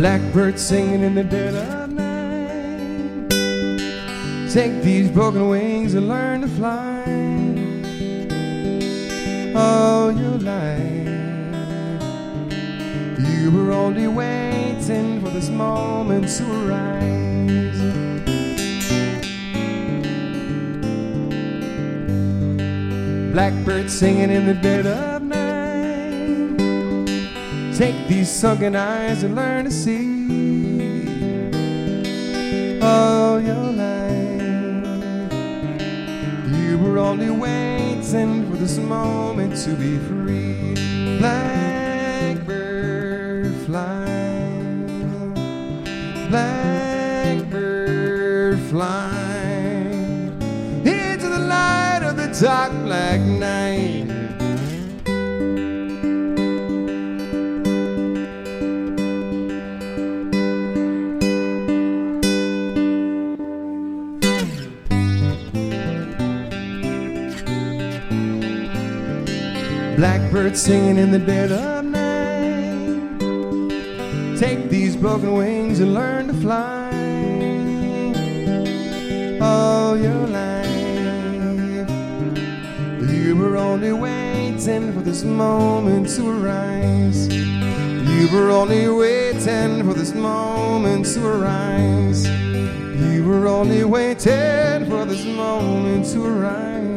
Blackbird singing in the dead of night. Take these broken wings and learn to fly. All your life you were only waiting for this moment to arise. Blackbird singing in the dead of night. Take these sunken eyes and learn to see. All your life you were only waiting for this moment to be free. Blackbird fly, blackbird fly into the light of the dark black night. Blackbird singing in the dead of night. Take these broken wings and learn to fly. All your life you were only waiting for this moment to arise. You were only waiting for this moment to arise. You were only waiting for this moment to arise.